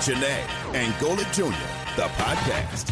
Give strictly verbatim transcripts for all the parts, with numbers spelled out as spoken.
Shanae and Golic Junior, the podcast.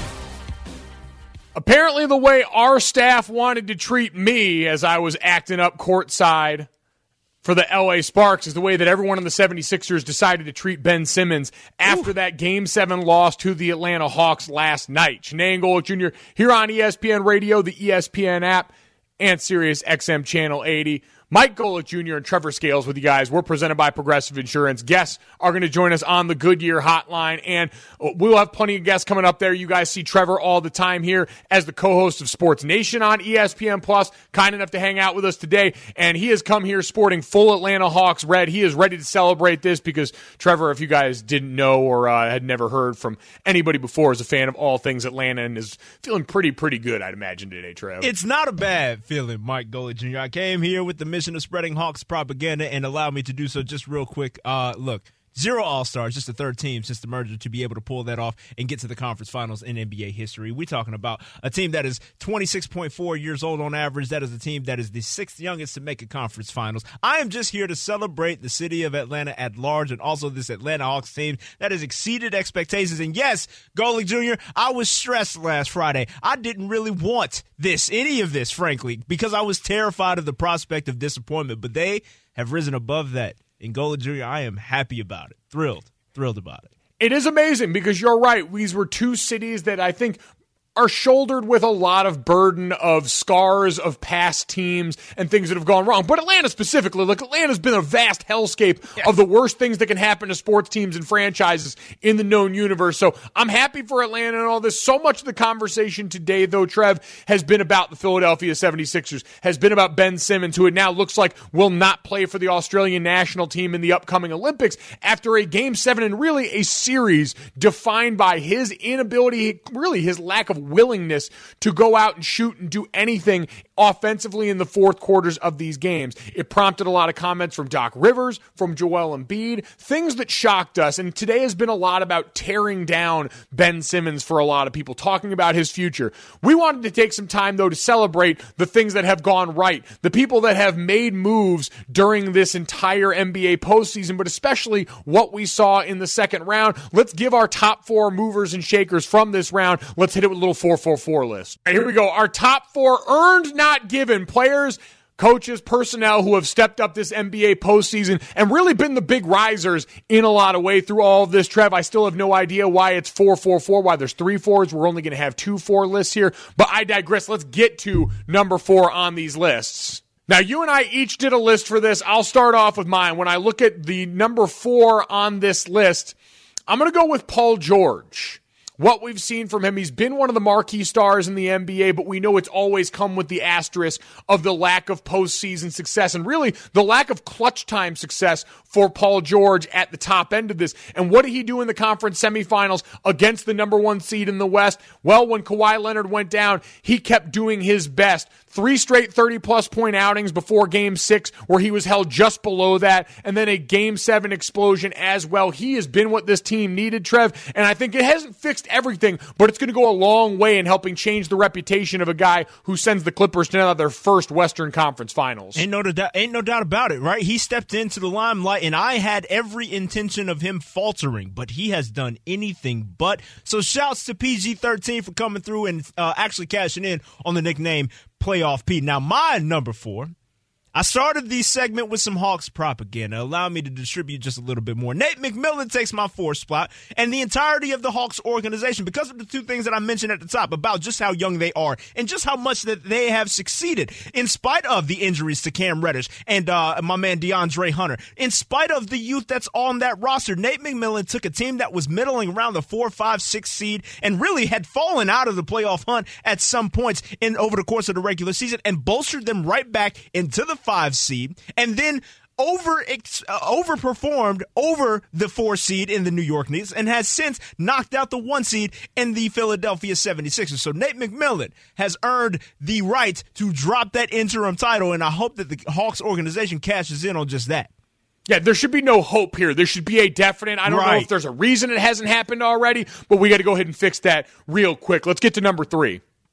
Apparently the way our staff wanted to treat me as I was acting up courtside for the L A Sparks is the way that everyone in the seventy-sixers decided to treat Ben Simmons after Ooh. that Game seven loss to the Atlanta Hawks last night. Shanae and Golic Junior here on E S P N Radio, the E S P N app, and Sirius X M Channel eighty. Mike Golic Junior and Trevor Scales with you guys. We're presented by Progressive Insurance. Guests are going to join us on the Goodyear hotline, and we'll have plenty of guests coming up there. You guys see Trevor all the time here as the co-host of Sports Nation on E S P N Plus, kind enough to hang out with us today, and he has come here sporting full Atlanta Hawks red. He is ready to celebrate this because Trevor, if you guys didn't know or uh, had never heard from anybody before, is a fan of all things Atlanta and is feeling pretty, pretty good, I'd imagine, today, Trev. It's not a bad feeling, Mike Golic Junior I came here with the mission of spreading Hawks propaganda, and allow me to do so just real quick. Uh, look, zero All-Stars, just the third team since the merger to be able to pull that off and get to the conference finals in N B A history. We're talking about a team that is twenty-six point four years old on average. That is a team that is the sixth youngest to make a conference finals. I am just here to celebrate the city of Atlanta at large and also this Atlanta Hawks team that has exceeded expectations. And yes, Golic Junior, I was stressed last Friday. I didn't really want this, any of this, frankly, because I was terrified of the prospect of disappointment. But they have risen above that. And Golic Junior, I am happy about it. Thrilled. Thrilled about it. It is amazing because you're right. These were two cities that I think are shouldered with a lot of burden of scars of past teams and things that have gone wrong. But Atlanta specifically, look, Atlanta's been a vast hellscape yes. of the worst things that can happen to sports teams and franchises in the known universe. So I'm happy for Atlanta and all this. So much of the conversation today, though, Trev, has been about the Philadelphia seventy-sixers, has been about Ben Simmons, who it now looks like will not play for the Australian national team in the upcoming Olympics after a Game seven and really a series defined by his inability, really his lack of willingness to go out and shoot and do anything offensively in the fourth quarters of these games. It prompted a lot of comments from Doc Rivers, from Joel Embiid, things that shocked us. And today has been a lot about tearing down Ben Simmons for a lot of people, talking about his future. We wanted to take some time, though, to celebrate the things that have gone right, the people that have made moves during this entire N B A postseason, but especially what we saw in the second round. Let's give our top four movers and shakers from this round. Let's hit it with a little four four four list. All right, here we go. Our top four earned, not given players, coaches, personnel who have stepped up this N B A postseason and really been the big risers in a lot of way through all of this. Trev, I still have no idea why it's four four four, why there's three fours. We're only going to have two four lists here, but I digress. Let's get to number four on these lists. Now, you and I each did a list for this. I'll start off with mine. When I look at the number four on this list, I'm going to go with Paul George. What we've seen from him, he's been one of the marquee stars in the N B A, but we know it's always come with the asterisk of the lack of postseason success and really the lack of clutch time success for Paul George at the top end of this. And what did he do in the conference semifinals against the number one seed in the West? Well, when Kawhi Leonard went down, he kept doing his best. Three straight thirty-plus point outings before Game six where he was held just below that, and then a Game seven explosion as well. He has been what this team needed, Trev, and I think it hasn't fixed everything, but it's going to go a long way in helping change the reputation of a guy who sends the Clippers to their first Western Conference Finals. Ain't no, doubt, ain't no doubt about it, right? He stepped into the limelight, and I had every intention of him faltering, but he has done anything but. So shouts to P G thirteen for coming through and uh, actually cashing in on the nickname Playoff Pete. Now, my number four, I started the segment with some Hawks propaganda. Allow me to distribute just a little bit more. Nate McMillan takes my fourth spot, and the entirety of the Hawks organization, because of the two things that I mentioned at the top about just how young they are and just how much that they have succeeded, in spite of the injuries to Cam Reddish and uh, my man DeAndre Hunter, in spite of the youth that's on that roster. Nate McMillan took a team that was middling around the four, five, six seed and really had fallen out of the playoff hunt at some points in over the course of the regular season and bolstered them right back into the five seed, and then over uh, overperformed over the four seed in the New York Knicks and has since knocked out the one seed in the Philadelphia seventy-sixers. So Nate McMillan has earned the right to drop that interim title, and I hope that the Hawks organization cashes in on just that. Yeah, there should be no hope here. There should be a definite. I don't right. know if there's a reason it hasn't happened already, but we got to go ahead and fix that real quick. Let's get to number three.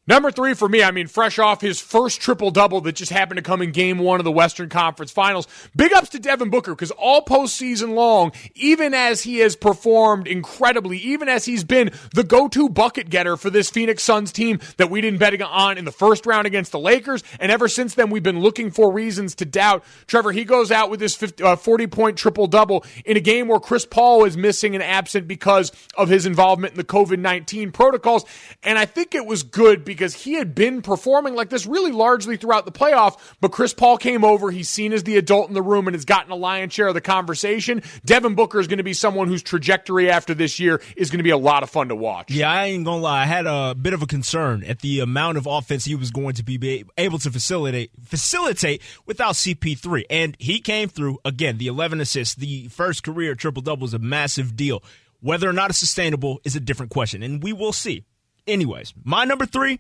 Number three for me, I mean, fresh off his first triple-double that just happened to come in game one of the Western Conference Finals, big ups to Devin Booker, because all postseason long, even as he has performed incredibly, even as he's been the go-to bucket getter for this Phoenix Suns team that we didn't bet on in the first round against the Lakers, and ever since then we've been looking for reasons to doubt. Trevor, he goes out with this forty-point triple-double in a game where Chris Paul is missing and absent because of his involvement in the covid nineteen protocols, and I think it was good because because he had been performing like this really largely throughout the playoff, but Chris Paul came over, he's seen as the adult in the room and has gotten a lion's share of the conversation. Devin Booker is going to be someone whose trajectory after this year is going to be a lot of fun to watch. Yeah, I ain't going to lie. I had a bit of a concern at the amount of offense he was going to be able to facilitate facilitate without C P three, and he came through. Again, the eleven assists, the first career triple-double is a massive deal. Whether or not it's sustainable is a different question, and we will see. Anyways, my number three,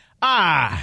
ah,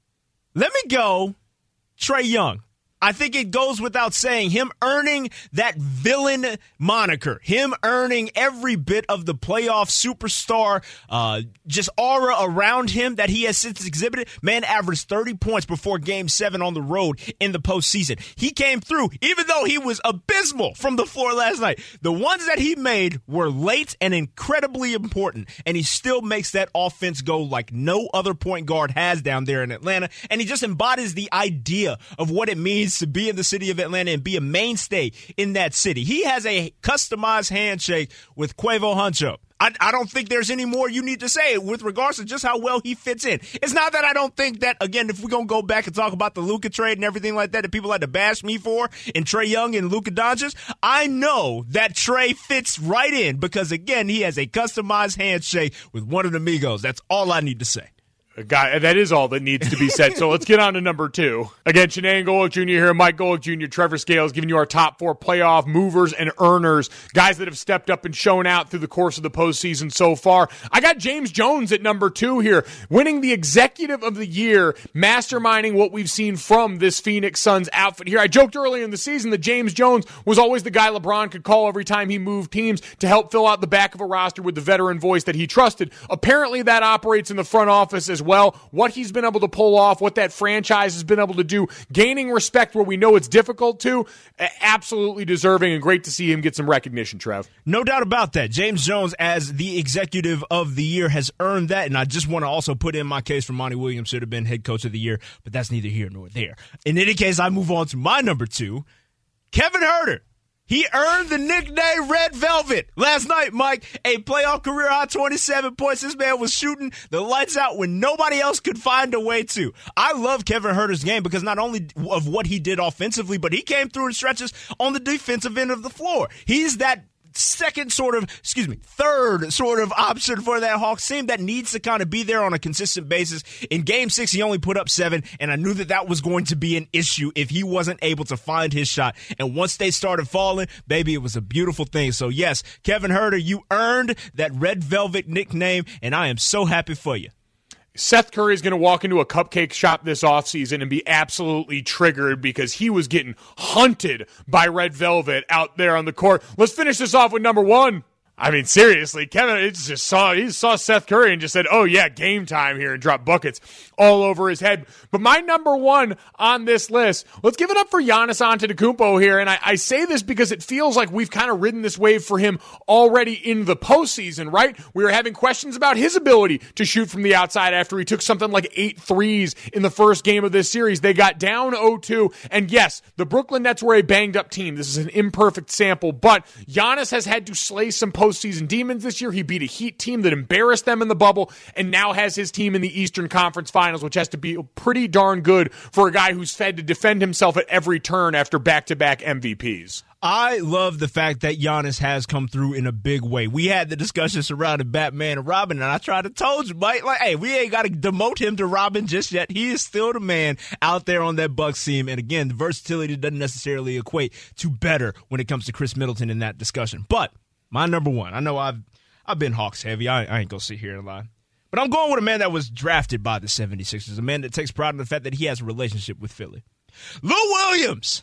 let me go Trae Young. I think it goes without saying, him earning that villain moniker, him earning every bit of the playoff superstar, uh, just aura around him that he has since exhibited. Man averaged thirty points before game seven on the road in the postseason. He came through, even though he was abysmal from the floor last night. The ones that he made were late and incredibly important, and he still makes that offense go like no other point guard has down there in Atlanta, and he just embodies the idea of what it means to be in the city of Atlanta and be a mainstay in that city. He has a customized handshake with Quavo Huncho. I, I don't think there's any more you need to say with regards to just how well he fits in. It's not that I don't think that, again, if we're going to go back and talk about the Luka trade and everything like that that people like to bash me for, and Trae Young and Luka Doncic, I know that Trae fits right in because, again, he has a customized handshake with one of the Migos. That's all I need to say. Guy, that is all that needs to be said. So let's get on to number two. Again, Chinang Golic Junior here, Mike Golic Junior, Trevor Scales, giving you our top four playoff movers and earners, guys that have stepped up and shown out through the course of the postseason so far. I got James Jones at number two here, winning the Executive of the Year, masterminding what we've seen from this Phoenix Suns outfit here. I joked earlier in the season that James Jones was always the guy LeBron could call every time he moved teams to help fill out the back of a roster with the veteran voice that he trusted. Apparently that operates in the front office as well. What he's been able to pull off, what that franchise has been able to do, gaining respect where we know it's difficult to, absolutely deserving, and great to see him get some recognition, Trev. No doubt about that. James Jones, as the Executive of the Year, has earned that, and I just want to also put in my case for Monty Williams should have been Head Coach of the Year, but that's neither here nor there. In any case, I move on to my number two, Kevin Huerter. He earned the nickname Red Velvet last night, Mike. A playoff career high twenty-seven points. This man was shooting the lights out when nobody else could find a way to. I love Kevin Huerter's game because not only of what he did offensively, but he came through in stretches on the defensive end of the floor. He's that second sort of, excuse me, third sort of option for that Hawks team that needs to kind of be there on a consistent basis. In game six, he only put up seven, and I knew that that was going to be an issue if he wasn't able to find his shot. And once they started falling, baby, it was a beautiful thing. So yes, Kevin Huerter, you earned that Red Velvet nickname, and I am so happy for you. Seth Curry is going to walk into a cupcake shop this offseason and be absolutely triggered because he was getting hunted by Red Velvet out there on the court. Let's finish this off with number one. I mean, seriously, Kevin he just saw he saw Seth Curry and just said, oh, yeah, game time here, and dropped buckets all over his head. But my number one on this list, let's give it up for Giannis Antetokounmpo here. And I, I say this because it feels like we've kind of ridden this wave for him already in the postseason, right? We were having questions about his ability to shoot from the outside after he took something like eight threes in the first game of this series. They got down oh two. And yes, the Brooklyn Nets were a banged-up team. This is an imperfect sample. But Giannis has had to slay some postseason demons this year. He beat a Heat team that embarrassed them in the bubble and now has his team in the Eastern Conference Finals, which has to be pretty darn good for a guy who's fed to defend himself at every turn after back-to-back M V Ps. I love the fact that Giannis has come through in a big way. We had the discussion surrounding Batman and Robin, and I tried to told you, Mike, like, hey, we ain't got to demote him to Robin just yet. He is still the man out there on that Bucks team. And again, the versatility doesn't necessarily equate to better when it comes to Chris Middleton in that discussion. But my number one, I know I've I've been Hawks heavy. I, I ain't going to sit here and lie. But I'm going with a man that was drafted by the seventy-sixers, a man that takes pride in the fact that he has a relationship with Philly. Lou Williams.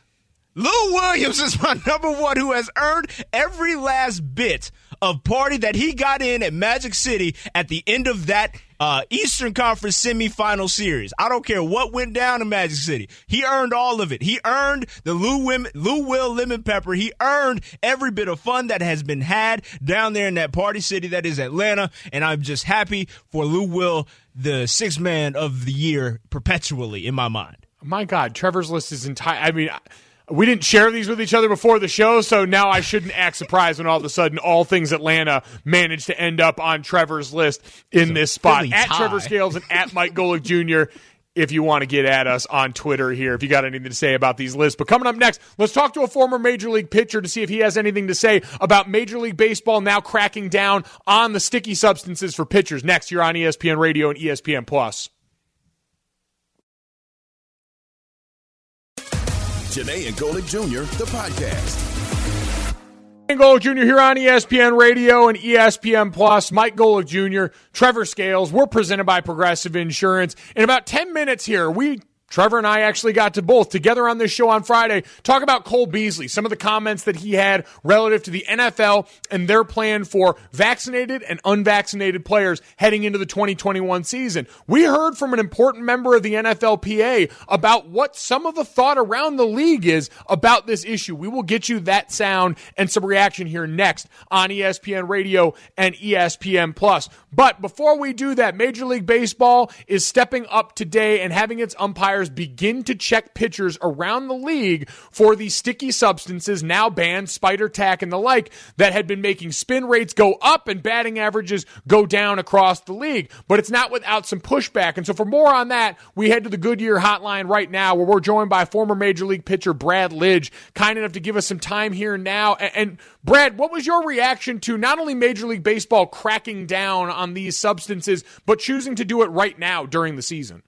Lou Williams is my number one, who has earned every last bit of party that he got in at Magic City at the end of that uh, Eastern Conference semifinal series. I don't care what went down in Magic City. He earned all of it. He earned the Lou, Wim- Lou Will Lemon Pepper. He earned every bit of fun that has been had down there in that party city that is Atlanta, and I'm just happy for Lou Will, the sixth man of the year, perpetually in my mind. My God, Trevor's list is entire. I mean, we didn't share these with each other before the show, so now I shouldn't act surprised when all of a sudden all things Atlanta managed to end up on Trevor's list in So this spot. Philly At tie. Trevor Scales and at Mike Golick Junior if you want to get at us on Twitter here, if you got anything to say about these lists. But coming up next, let's talk to a former Major League pitcher to see if he has anything to say about Major League Baseball now cracking down on the sticky substances for pitchers. Next, here on E S P N Radio and E S P N Plus. Janae and Golick Junior, the podcast. Janae Golick Junior here on E S P N Radio and E S P N Plus. Mike Golick Junior, Trevor Scales. We're presented by Progressive Insurance. In about ten minutes here, we Trevor and I actually got to both together on this show on Friday talk about Cole Beasley, some of the comments that he had relative to the N F L and their plan for vaccinated and unvaccinated players heading into the twenty twenty-one season. We heard from an important member of the N F L P A about what some of the thought around the league is about this issue. We will get you that sound and some reaction here next on E S P N Radio and E S P N Plus. But before we do that, Major League Baseball is stepping up today and having its umpires begin to check pitchers around the league for the sticky substances now banned, spider tack and the like, that had been making spin rates go up and batting averages go down across the league. But it's not without some pushback. And so for more on that, we head to the Goodyear hotline right now, where we're joined by former Major League pitcher Brad Lidge, kind enough to give us some time here now. And, and Brad, what was your reaction to not only Major League Baseball cracking down on these substances, but choosing to do it right now during the season?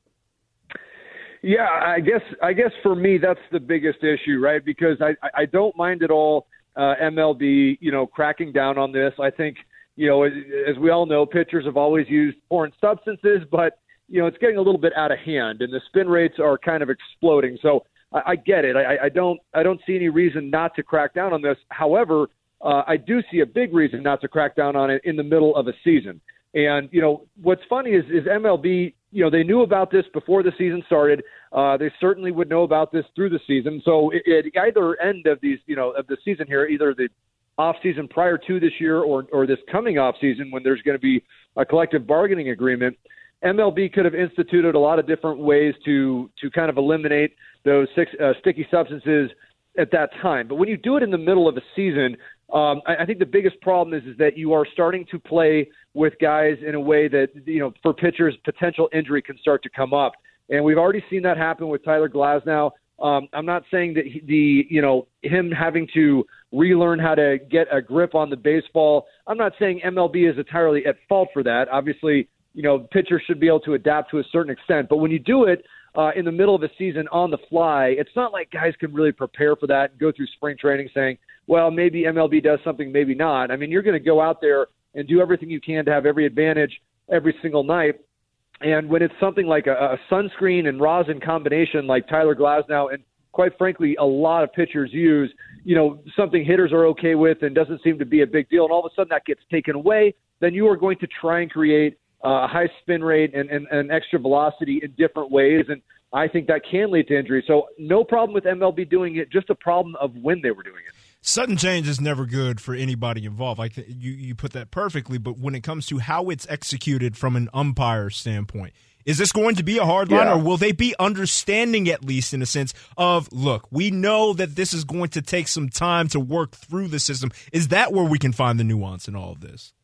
Yeah, I guess I guess for me that's the biggest issue, right? Because I, I don't mind at all uh, M L B, you know, cracking down on this. I think, you know, as, as we all know, pitchers have always used foreign substances, but, you know, it's getting a little bit out of hand, and the spin rates are kind of exploding. So I, I get it. I, I don't I don't see any reason not to crack down on this. However, uh, I do see a big reason not to crack down on it in the middle of a season. And, you know, what's funny is, is M L B, you know, they knew about this before the season started. Uh, they certainly would know about this through the season. So at either end of these, you know, of the season here, either the off season prior to this year or, or this coming off season when there's going to be a collective bargaining agreement, M L B could have instituted a lot of different ways to, to kind of eliminate those six, uh, sticky substances at that time. But when you do it in the middle of a season, um, I, I think the biggest problem is, is that you are starting to play with guys in a way that, you know, for pitchers, potential injury can start to come up. And we've already seen that happen with Tyler Glasnow. Um, I'm not saying that he, the, you know, him having to relearn how to get a grip on the baseball. I'm not saying M L B is entirely at fault for that. Obviously, you know, pitchers should be able to adapt to a certain extent. But when you do it uh, in the middle of a season on the fly, it's not like guys can really prepare for that and go through spring training saying, well, maybe M L B does something, maybe not. I mean, you're going to go out there and do everything you can to have every advantage every single night. And when it's something like a, a sunscreen and rosin combination like Tyler Glasnow and, quite frankly, a lot of pitchers use, you know, something hitters are okay with and doesn't seem to be a big deal, and all of a sudden that gets taken away, then you are going to try and create uh, a high spin rate and, and, and extra velocity in different ways, and I think that can lead to injury. So no problem with M L B doing it, just a problem of when they were doing it. Sudden change is never good for anybody involved. Like you, you put that perfectly. But when it comes to how it's executed from an umpire standpoint, is this going to be a hard line, yeah. or will they be understanding, at least in a sense of, look, we know that this is going to take some time to work through the system? Is that where we can find the nuance in all of this?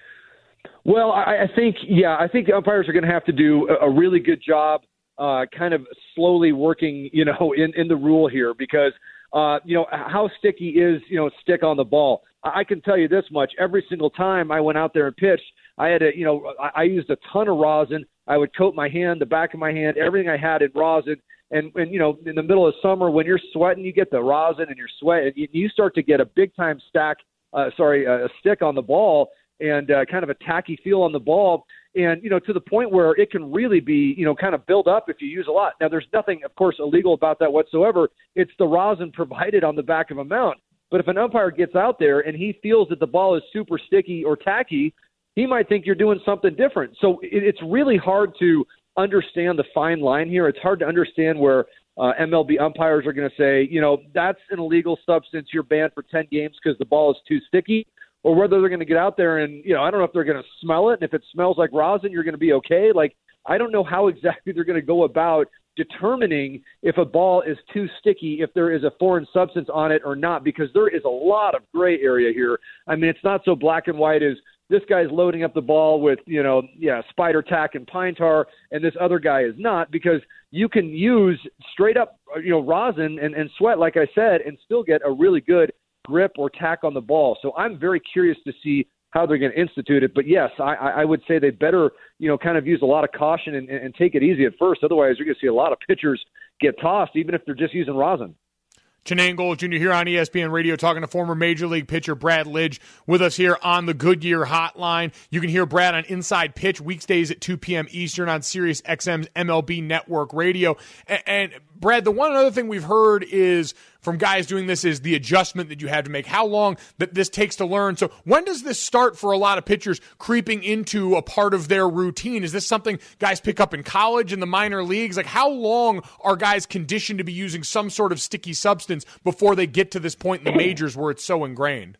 Well, I, I think, yeah, I think the umpires are going to have to do a, a really good job, uh, kind of slowly working, you know, in, in the rule here, because. Uh, you know, how sticky is, you know, stick on the ball? I can tell you this much. Every single time I went out there and pitched, I had to, you know, I, I used a ton of rosin. I would coat my hand, the back of my hand, everything I had in rosin. And, and you know, in the middle of summer, when you're sweating, you get the rosin and you're sweating. You, you start to get a big-time stack, uh, sorry, a stick on the ball. and uh, kind of a tacky feel on the ball. And, you know, to the point where it can really be, you know, kind of build up if you use a lot. Now, there's nothing, of course, illegal about that whatsoever. It's the rosin provided on the back of a mount. But if an umpire gets out there and he feels that the ball is super sticky or tacky, he might think you're doing something different. So it, it's really hard to understand the fine line here. It's hard to understand where uh, M L B umpires are going to say, you know, that's an illegal substance. You're banned for ten games because the ball is too sticky. Or whether they're going to get out there and, you know, I don't know if they're going to smell it. And if it smells like rosin, you're going to be okay. Like, I don't know how exactly they're going to go about determining if a ball is too sticky, if there is a foreign substance on it or not, because there is a lot of gray area here. I mean, it's not so black and white as this guy's loading up the ball with, you know, yeah, spider tack and pine tar, and this other guy is not, because you can use straight up, you know, rosin and, and sweat, like I said, and still get a really good grip or tack on the ball. So I'm very curious to see how they're going to institute it. But yes, I, I would say they better, you know, kind of use a lot of caution and, and take it easy at first. Otherwise, you're going to see a lot of pitchers get tossed, even if they're just using rosin. Chenane Gold Junior here on E S P N Radio talking to former Major League pitcher Brad Lidge with us here on the Goodyear Hotline. You can hear Brad on Inside Pitch weekdays at two p.m. Eastern on Sirius X M's M L B Network Radio. And, and Brad, the one other thing we've heard is from guys doing this is the adjustment that you have to make, how long that this takes to learn. So when does this start for a lot of pitchers creeping into a part of their routine? Is this something guys pick up in college, in the minor leagues? Like, how long are guys conditioned to be using some sort of sticky substance before they get to this point in the majors where it's so ingrained?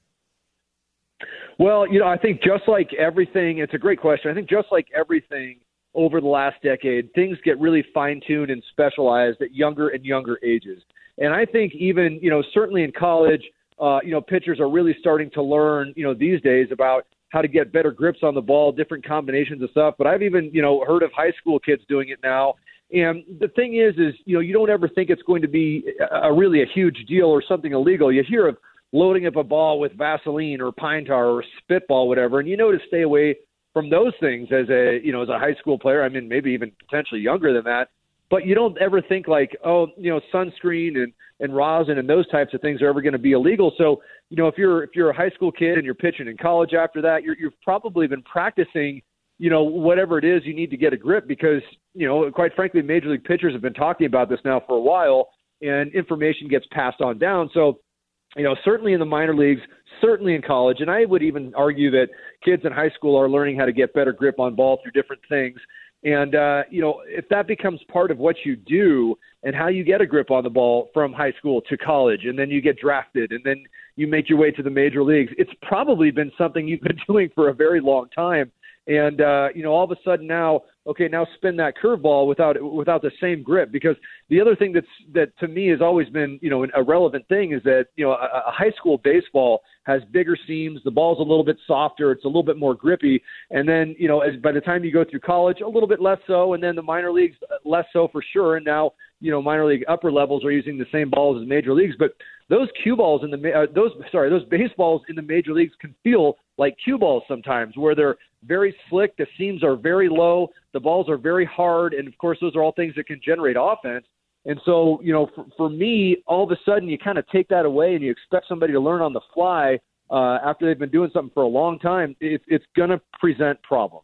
Well, you know, I think just like everything, it's a great question. I think just like everything over the last decade, things get really fine-tuned and specialized at younger and younger ages. And I think even, you know, certainly in college, uh, you know, pitchers are really starting to learn, you know, these days about how to get better grips on the ball, different combinations of stuff. But I've even, you know, heard of high school kids doing it now. And the thing is, is, you know, you don't ever think it's going to be a, a really a huge deal or something illegal. You hear of loading up a ball with Vaseline or pine tar or spitball, whatever, and you know to stay away from those things as a, you know, as a high school player. I mean, maybe even potentially younger than that. But you don't ever think like, oh, you know, sunscreen and, and rosin and those types of things are ever going to be illegal. So, you know, if you're if you're a high school kid and you're pitching in college after that, you're, you've probably been practicing, you know, whatever it is you need to get a grip because, you know, quite frankly, major league pitchers have been talking about this now for a while, and information gets passed on down. So, you know, certainly in the minor leagues, certainly in college, and I would even argue that kids in high school are learning how to get better grip on ball through different things. And, uh, you know, if that becomes part of what you do and how you get a grip on the ball from high school to college, and then you get drafted, and then you make your way to the major leagues, it's probably been something you've been doing for a very long time. And, uh, you know, all of a sudden now, okay, now spin that curveball without without the same grip. Because the other thing that's that to me has always been, you know, a relevant thing is that, you know, a, a high school baseball has bigger seams. The ball's a little bit softer. It's a little bit more grippy. And then, you know, as by the time you go through college, a little bit less so. And then the minor leagues, less so for sure. And now, you know, minor league upper levels are using the same balls as major leagues. But those cue balls in the uh, those sorry those baseballs in the major leagues can feel like cue balls sometimes, where they're very slick, the seams are very low, the balls are very hard, and of course those are all things that can generate offense. And so, you know, for, for me, all of a sudden you kind of take that away and you expect somebody to learn on the fly uh, after they've been doing something for a long time. It, it's going to present problems.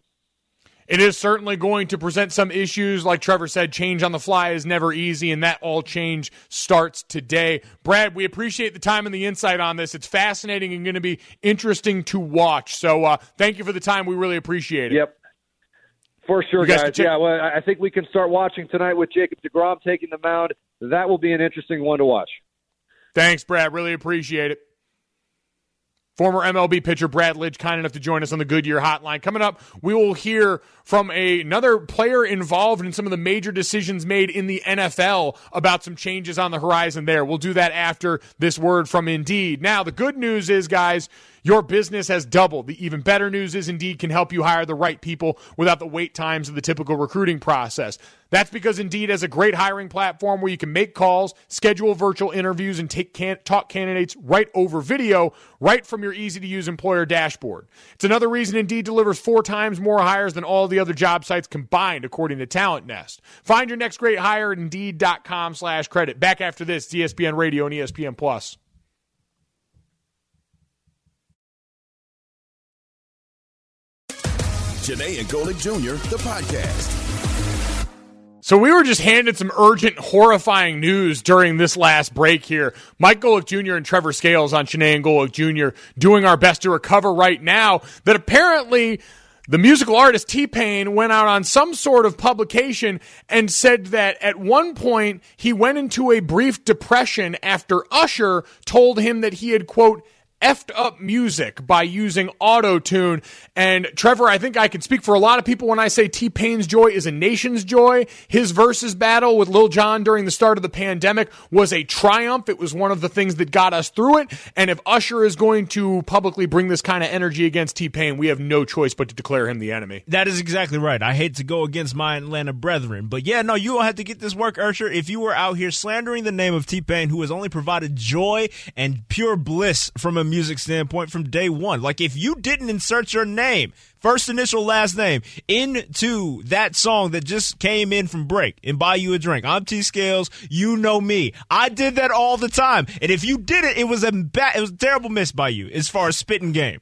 It is certainly going to present some issues. Like Trevor said, change on the fly is never easy, and that all change starts today. Brad, we appreciate the time and the insight on this. It's fascinating and going to be interesting to watch. So uh, thank you for the time. We really appreciate it. Yep. For sure, guys. guys. Yeah, well, I think we can start watching tonight with Jacob deGrom taking the mound. That will be an interesting one to watch. Thanks, Brad. Really appreciate it. Former M L B pitcher Brad Lidge, kind enough to join us on the Goodyear Hotline. Coming up, we will hear from a, another player involved in some of the major decisions made in the N F L about some changes on the horizon there. We'll do that after this word from Indeed. Now, the good news is, guys, your business has doubled. The even better news is Indeed can help you hire the right people without the wait times of the typical recruiting process. That's because Indeed has a great hiring platform where you can make calls, schedule virtual interviews, and take can- talk candidates right over video, right from your easy-to-use employer dashboard. It's another reason Indeed delivers four times more hires than all the other job sites combined, according to Talent Nest. Find your next great hire at Indeed.com slash credit. Back after this, E S P N Radio and E S P N Plus. Janae and Golick Junior, the podcast. So we were just handed some urgent, horrifying news during this last break here. Mike Golick Junior and Trevor Scales on Janae and Golick Junior doing our best to recover right now that apparently the musical artist T-Pain went out on some sort of publication and said that at one point he went into a brief depression after Usher told him that he had, quote, effed up music by using auto-tune. And Trevor, I think I can speak for a lot of people when I say T-Pain's joy is a nation's joy. His versus battle with Lil Jon during the start of the pandemic was a triumph. It was one of the things that got us through it. And if Usher is going to publicly bring this kind of energy against T-Pain, we have no choice but to declare him the enemy. That is exactly right. I hate to go against my Atlanta brethren, but yeah, no, you don't have to get this work, Usher. If you were out here slandering the name of T-Pain, who has only provided joy and pure bliss from a music standpoint from day one. Like, if you didn't insert your name, first initial, last name, into that song that just came in from break and Buy You a Drink, I'm T Scales, you know me. I did that all the time. And if you did it, it was a bad, it was a terrible miss by you as far as spitting game.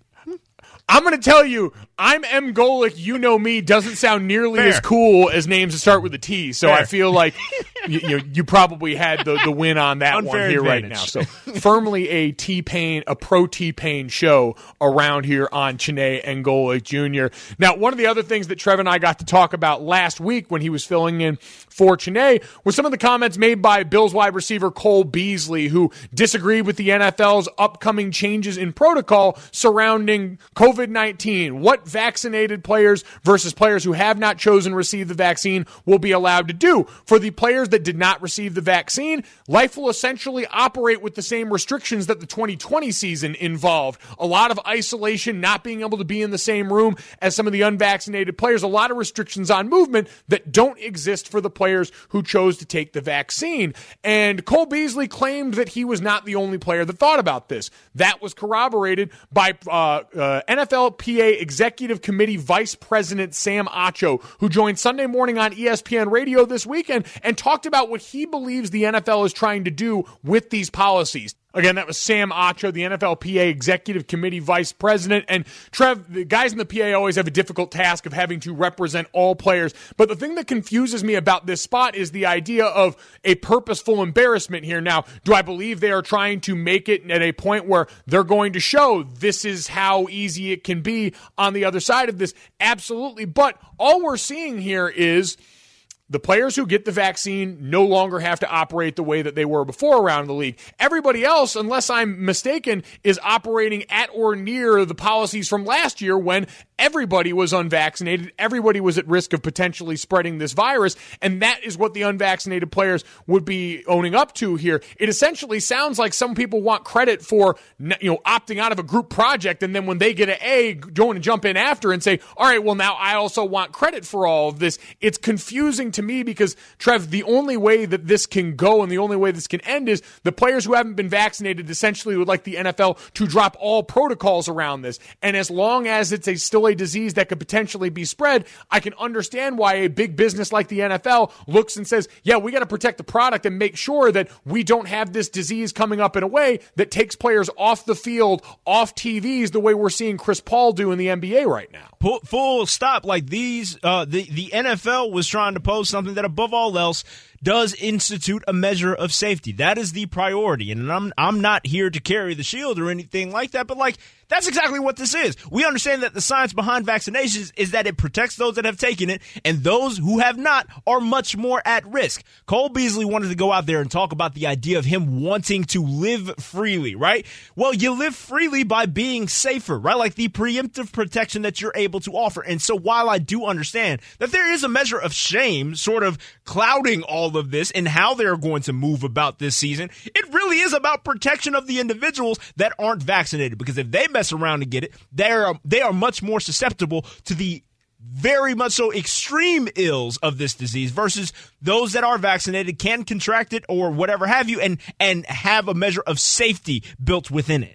I'm going to tell you, I'm M. Golick, you know me, doesn't sound nearly Fair. as cool as names that start with a T. So Fair. I feel like you, you, you probably had the, the win on that Unfair one here advantage. right now. So firmly a T-Pain, a pro T-Pain show around here on Janae and Golick Junior Now, one of the other things that Trev and I got to talk about last week when he was filling in for Janae was some of the comments made by Bills wide receiver Cole Beasley, who disagreed with the N F L's upcoming changes in protocol surrounding COVID nineteen. What vaccinated players versus players who have not chosen to receive the vaccine will be allowed to do. For the players that did not receive the vaccine, life will essentially operate with the same restrictions that the twenty twenty season involved. A lot of isolation, not being able to be in the same room as some of the unvaccinated players, a lot of restrictions on movement that don't exist for the players who chose to take the vaccine. And Cole Beasley claimed that he was not the only player that thought about this. That was corroborated by uh, uh, N F L P A Executive Committee Vice President Sam Acho, who joined Sunday Morning on E S P N Radio this weekend and talked about what he believes the N F L is trying to do with these policies. Again, that was Sam Acho, the N F L P A Executive Committee Vice President. And Trev, the guys in the P A always have a difficult task of having to represent all players. But the thing that confuses me about this spot is the idea of a purposeful embarrassment here. Now, do I believe they are trying to make it at a point where they're going to show this is how easy it can be on the other side of this? Absolutely. But all we're seeing here is the players who get the vaccine no longer have to operate the way that they were before around the league. Everybody else, unless I'm mistaken, is operating at or near the policies from last year when everybody was unvaccinated. Everybody was at risk of potentially spreading this virus, and that is what the unvaccinated players would be owning up to here. It essentially sounds like some people want credit for, you know, opting out of a group project, and then when they get an A, going to jump in after and say, all right, well, now I also want credit for all of this. It's confusing to me because, Trev, the only way that this can go and the only way this can end is the players who haven't been vaccinated essentially would like the N F L to drop all protocols around this. And as long as it's a still a disease that could potentially be spread, I can understand why a big business like the N F L looks and says, yeah, we got to protect the product and make sure that we don't have this disease coming up in a way that takes players off the field, off T Vs, the way we're seeing Chris Paul do in the N B A right now. Full stop. Like these, uh, the, the N F L was trying to pose something that above all else does institute a measure of safety. That is the priority. And I'm I'm not here to carry the shield or anything like that, but like that's exactly what this is. We understand that the science behind vaccinations is that it protects those that have taken it, and those who have not are much more at risk. Cole Beasley wanted to go out there and talk about the idea of him wanting to live freely, right? Well, you live freely by being safer, right? Like the preemptive protection that you're able to offer. And so while I do understand that there is a measure of shame sort of clouding all of this and how they're going to move about this season, it really is about protection of the individuals that aren't vaccinated, because if they mess around and get it, they are they are much more susceptible to the very much so extreme ills of this disease versus those that are vaccinated can contract it or whatever have you and and have a measure of safety built within it.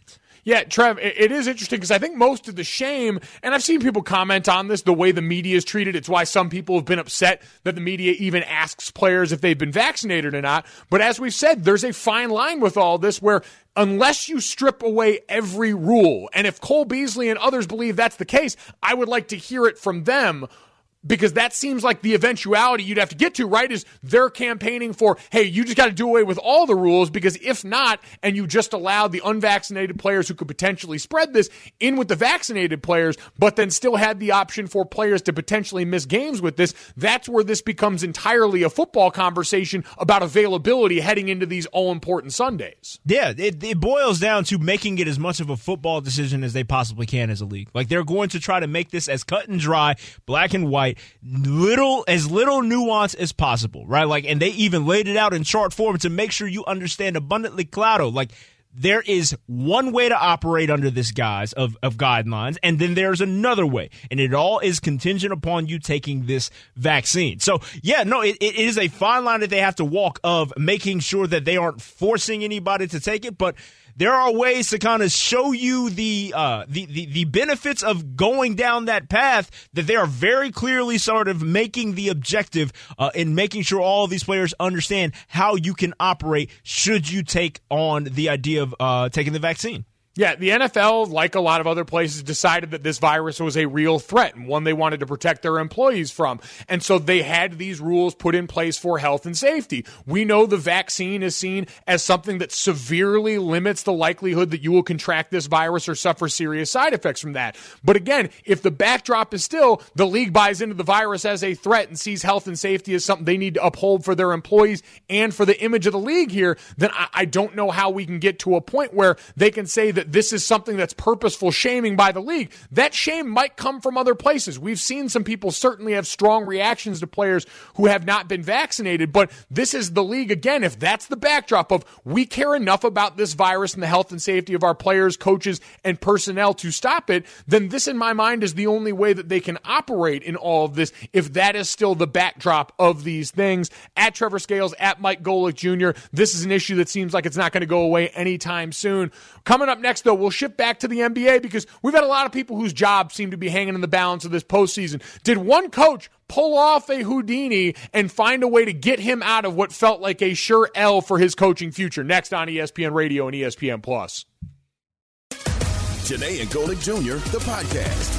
Yeah, Trev, it is interesting because I think most of the shame, and I've seen people comment on this, the way the media is treated. It's why some people have been upset that the media even asks players if they've been vaccinated or not. But as we've said, there's a fine line with all this where unless you strip away every rule, and if Cole Beasley and others believe that's the case, I would like to hear it from them. Because that seems like the eventuality you'd have to get to, right, is they're campaigning for, hey, you just got to do away with all the rules, because if not, and you just allow the unvaccinated players who could potentially spread this in with the vaccinated players, but then still had the option for players to potentially miss games with this, that's where this becomes entirely a football conversation about availability heading into these all-important Sundays. Yeah, it, it boils down to making it as much of a football decision as they possibly can as a league. Like, they're going to try to make this as cut and dry, black and white, little as little nuance as possible, right? Like, and they even laid it out in chart form to make sure you understand abundantly claro. Like, there is one way to operate under this guise of, of guidelines, and then there's another way, and it all is contingent upon you taking this vaccine. So, yeah, no, it, it is a fine line that they have to walk of making sure that they aren't forcing anybody to take it, but there are ways to kind of show you the, uh, the the the benefits of going down that path that they are very clearly sort of making the objective uh, in making sure all of these players understand how you can operate should you take on the idea of uh, taking the vaccine. Yeah, the N F L, like a lot of other places, decided that this virus was a real threat and one they wanted to protect their employees from. And so they had these rules put in place for health and safety. We know the vaccine is seen as something that severely limits the likelihood that you will contract this virus or suffer serious side effects from that. But again, if the backdrop is still the league buys into the virus as a threat and sees health and safety as something they need to uphold for their employees and for the image of the league here, then I, I don't know how we can get to a point where they can say that this is something that's purposeful shaming by the league. That shame might come from other places. We've seen some people certainly have strong reactions to players who have not been vaccinated, but this is the league again. If that's the backdrop of we care enough about this virus and the health and safety of our players, coaches, and personnel to stop it, then this in my mind is the only way that they can operate in all of this, if that is still the backdrop of these things. At Trevor Scales, at Mike Golic Junior, this is an issue that seems like it's not going to go away anytime soon. Coming up next, though, we'll shift back to the N B A because we've had a lot of people whose jobs seem to be hanging in the balance of this postseason. Did one coach pull off a Houdini and find a way to get him out of what felt like a sure L for his coaching future? Next on E S P N Radio and E S P N Plus. Janae and Golic Junior, the podcast.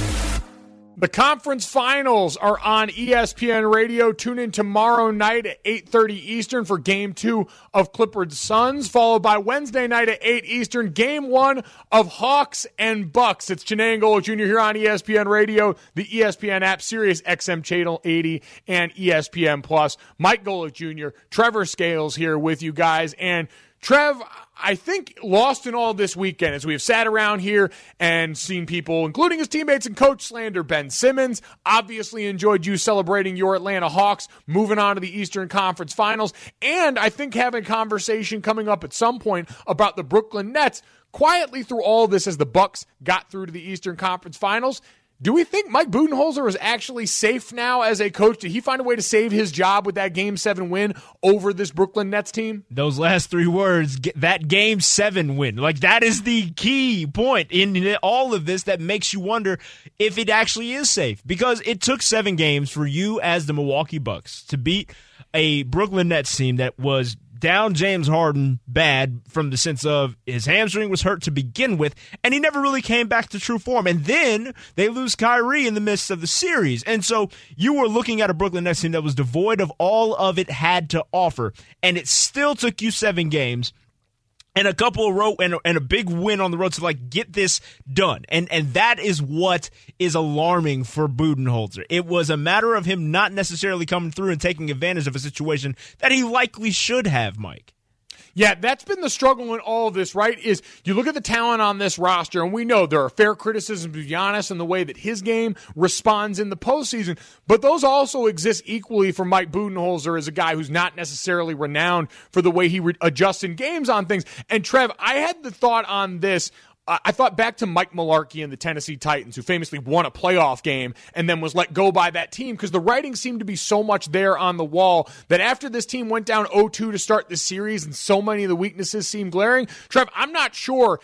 The conference finals are on E S P N Radio. Tune in tomorrow night at eight thirty Eastern for Game two of Clippers Suns, followed by Wednesday night at eight Eastern, Game one of Hawks and Bucks. It's Janae and Golic Junior here on E S P N Radio, the E S P N app, Sirius X M Channel eighty, and E S P N Plus. Mike Golic Junior, Trevor Scales here with you guys, and Trev, I think lost in all this weekend as we have sat around here and seen people, including his teammates and coach, slander Ben Simmons. Obviously enjoyed you celebrating your Atlanta Hawks, moving on to the Eastern Conference Finals, and I think having a conversation coming up at some point about the Brooklyn Nets. Quietly through all this as the Bucks got through to the Eastern Conference Finals, do we think Mike Budenholzer is actually safe now as a coach? Did he find a way to save his job with that Game seven win over this Brooklyn Nets team? Those last three words, that Game seven win. Like, that is the key point in all of this that makes you wonder if it actually is safe. Because it took seven games for you as the Milwaukee Bucks to beat a Brooklyn Nets team that was down James Harden bad from the sense of his hamstring was hurt to begin with, and he never really came back to true form. And then they lose Kyrie in the midst of the series. And so you were looking at a Brooklyn Nets team that was devoid of all of it had to offer, and it still took you seven games and a couple of road and, and a big win on the road to like get this done. And and that is what is alarming for Budenholzer. It was a matter of him not necessarily coming through and taking advantage of a situation that he likely should have, Mike. Yeah, that's been the struggle in all of this, right? Is you look at the talent on this roster, and we know there are fair criticisms of Giannis and the way that his game responds in the postseason, but those also exist equally for Mike Budenholzer as a guy who's not necessarily renowned for the way he re- adjusts in games on things. And Trev, I had the thought on this. I thought back to Mike Mularkey and the Tennessee Titans, who famously won a playoff game and then was let go by that team because the writing seemed to be so much there on the wall that after this team went down oh two to start the series and so many of the weaknesses seemed glaring, Trev, I'm not sure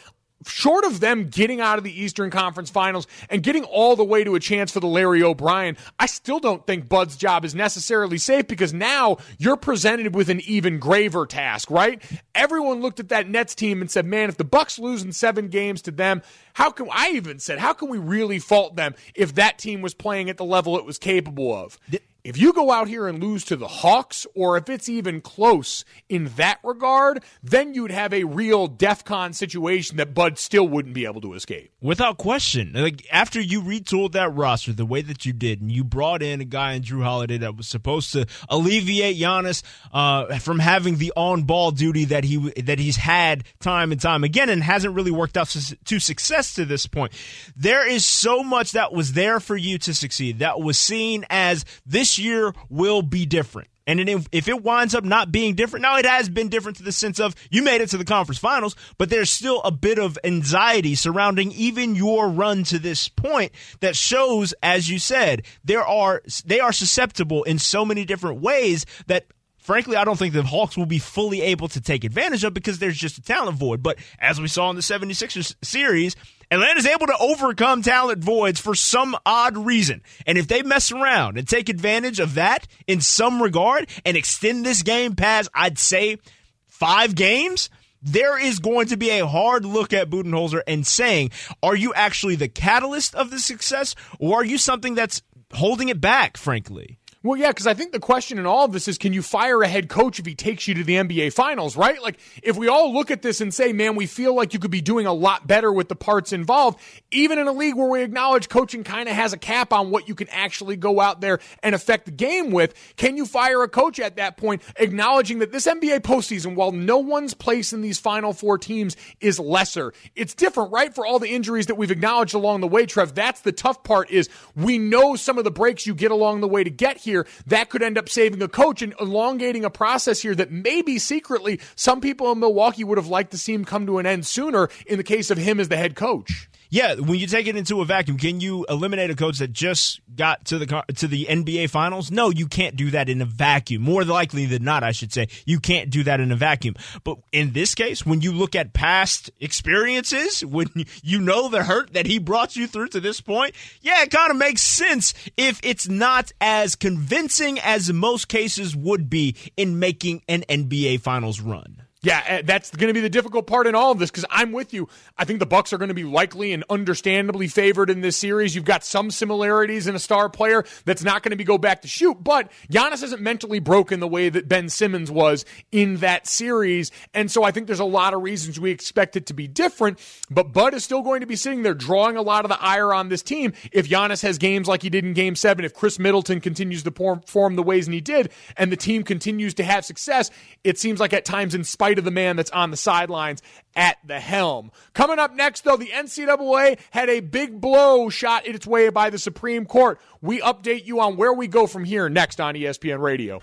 short of them getting out of the Eastern Conference Finals and getting all the way to a chance for the Larry O'Brien, I still don't think Bud's job is necessarily safe, because now you're presented with an even graver task, right? Everyone looked at that Nets team and said, man, if the Bucks lose in seven games to them, how can I even said, how can we really fault them if that team was playing at the level it was capable of? If you go out here and lose to the Hawks, or if it's even close in that regard, then you'd have a real DEFCON situation that Bud still wouldn't be able to escape. Without question. Like, after you retooled that roster the way that you did, and you brought in a guy in Drew Holiday that was supposed to alleviate Giannis uh, from having the on-ball duty that he that he's had time and time again, and hasn't really worked out to success to this point. There is so much that was there for you to succeed, that was seen as this year will be different. And if it winds up not being different, now it has been different to the sense of you made it to the conference finals, but there's still a bit of anxiety surrounding even your run to this point that shows, as you said, there are they are susceptible in so many different ways that, frankly, I don't think the Hawks will be fully able to take advantage of, because there's just a talent void. But as we saw in the seventy-sixers series, Atlanta's able to overcome talent voids for some odd reason. And if they mess around and take advantage of that in some regard and extend this game past, I'd say, five games, there is going to be a hard look at Budenholzer and saying, are you actually the catalyst of the success, or are you something that's holding it back, frankly? Well, yeah, because I think the question in all of this is, can you fire a head coach if he takes you to the N B A Finals, right? Like, if we all look at this and say, man, we feel like you could be doing a lot better with the parts involved, even in a league where we acknowledge coaching kind of has a cap on what you can actually go out there and affect the game with, can you fire a coach at that point, acknowledging that this N B A postseason, while no one's place in these Final Four teams is lesser, it's different, right? For all the injuries that we've acknowledged along the way, Trev, that's the tough part, is we know some of the breaks you get along the way to get here. That could end up saving a coach and elongating a process here that maybe secretly some people in Milwaukee would have liked to see him come to an end sooner in the case of him as the head coach. Yeah, when you take it into a vacuum, can you eliminate a coach that just got to the to the N B A Finals? No, you can't do that in a vacuum. More likely than not, I should say, you can't do that in a vacuum. But in this case, when you look at past experiences, when you know the hurt that he brought you through to this point, yeah, it kind of makes sense if it's not as convincing as most cases would be in making an N B A Finals run. Yeah, that's going to be the difficult part in all of this, because I'm with you. I think the Bucks are going to be likely and understandably favored in this series. You've got some similarities in a star player that's not going to be go back to shoot, but Giannis isn't mentally broken the way that Ben Simmons was in that series, and so I think there's a lot of reasons we expect it to be different, but Bud is still going to be sitting there drawing a lot of the ire on this team if Giannis has games like he did in Game seven, if Chris Middleton continues to perform the ways he did, and the team continues to have success. It seems like at times, in spite of the man that's on the sidelines at the helm. Coming up next, though, the N C double A had a big blow shot its way by the Supreme Court. We update you on where we go from here next on E S P N Radio.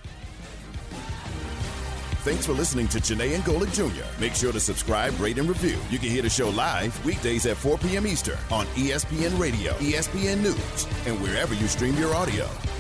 Thanks for listening to Janae and Golic Junior Make sure to subscribe, rate, and review. You can hear the show live weekdays at four p.m. Eastern on E S P N Radio, E S P N News, and wherever you stream your audio.